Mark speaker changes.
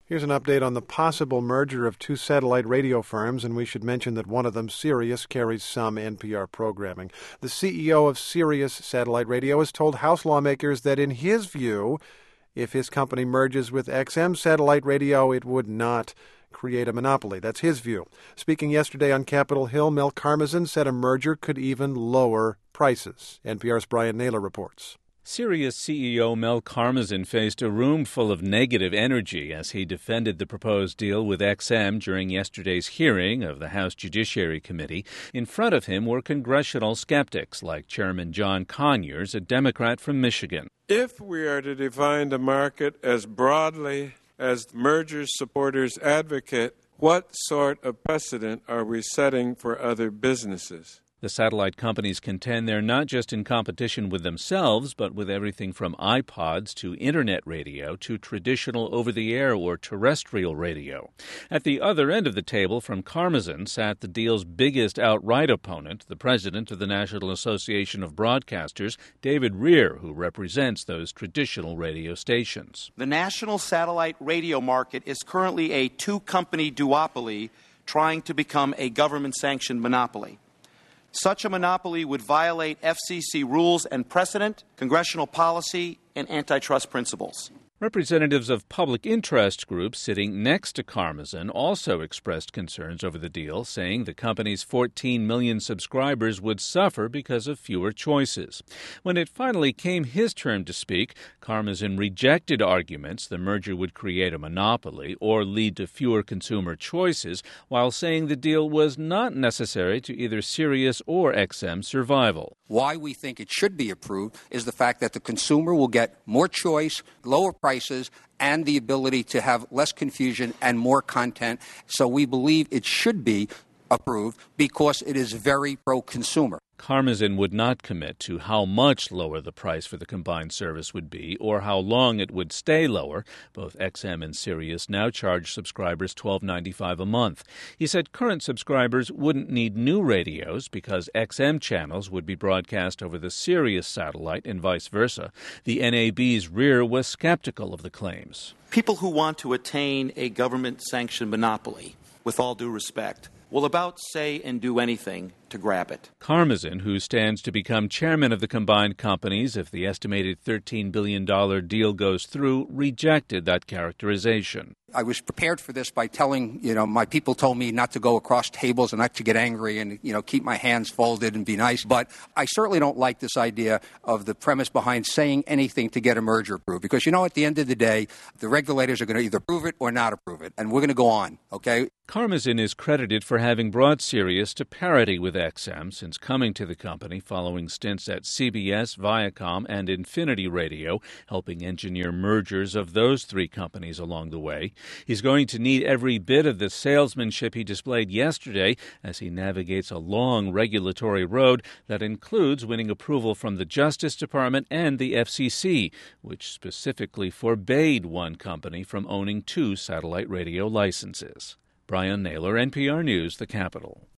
Speaker 1: Here's an update on the possible merger of two satellite radio firms, and we should mention that one of them, Sirius, carries some NPR programming. The CEO of Sirius Satellite Radio has told House lawmakers that in his view, if his company merges with XM Satellite Radio, it would not create a monopoly. That's his view. Speaking yesterday on Capitol Hill, Mel Karmazin said a merger could even lower prices. NPR's Brian Naylor reports.
Speaker 2: Sirius CEO Mel Karmazin faced a room full of negative energy as he defended the proposed deal with XM during yesterday's hearing of the House Judiciary Committee. In front of him were congressional skeptics like Chairman John Conyers, a Democrat from Michigan.
Speaker 3: If we are to define the market as broadly as merger supporters advocate, what sort of precedent are we setting for other businesses?
Speaker 2: The satellite companies contend they're not just in competition with themselves, but with everything from iPods to Internet radio to traditional over-the-air or terrestrial radio. At the other end of the table from Karmazin sat the deal's biggest outright opponent, the president of the National Association of Broadcasters, David Rehr, who represents those traditional radio stations.
Speaker 4: The national satellite radio market is currently a two-company duopoly trying to become a government-sanctioned monopoly. Such a monopoly would violate FCC rules and precedent, congressional policy, and antitrust principles.
Speaker 2: Representatives of public interest groups sitting next to Karmazin also expressed concerns over the deal, saying the company's 14 million subscribers would suffer because of fewer choices. When it finally came his turn to speak, Karmazin rejected arguments the merger would create a monopoly or lead to fewer consumer choices, while saying the deal was not necessary to either Sirius or XM survival.
Speaker 5: Why we think it should be approved is the fact that the consumer will get more choice, lower prices, and the ability to have less confusion and more content. So we believe it should be approved because it is very pro-consumer.
Speaker 2: Karmazin would not commit to how much lower the price for the combined service would be or how long it would stay lower. Both XM and Sirius now charge subscribers $12.95 a month. He said current subscribers wouldn't need new radios because XM channels would be broadcast over the Sirius satellite and vice versa. The NAB's Rehr was skeptical of the claims.
Speaker 4: People who want to attain a government-sanctioned monopoly, with all due respect, will about say and do anything to grab it.
Speaker 2: Karmazin, who stands to become chairman of the combined companies if the estimated $13 billion deal goes through, rejected that characterization.
Speaker 5: I was prepared for this by telling, my people told me not to go across tables and not to get angry and, keep my hands folded and be nice. But I certainly don't like this idea of the premise behind saying anything to get a merger approved. Because, at the end of the day, the regulators are going to either approve it or not approve it. And we're going to go on, okay?
Speaker 2: Karmazin is credited for having brought Sirius to parity with XM since coming to the company following stints at CBS, Viacom, and Infinity Radio, helping engineer mergers of those three companies along the way. He's going to need every bit of the salesmanship he displayed yesterday as he navigates a long regulatory road that includes winning approval from the Justice Department and the FCC, which specifically forbade one company from owning two satellite radio licenses. Brian Naylor, NPR News, The Capitol.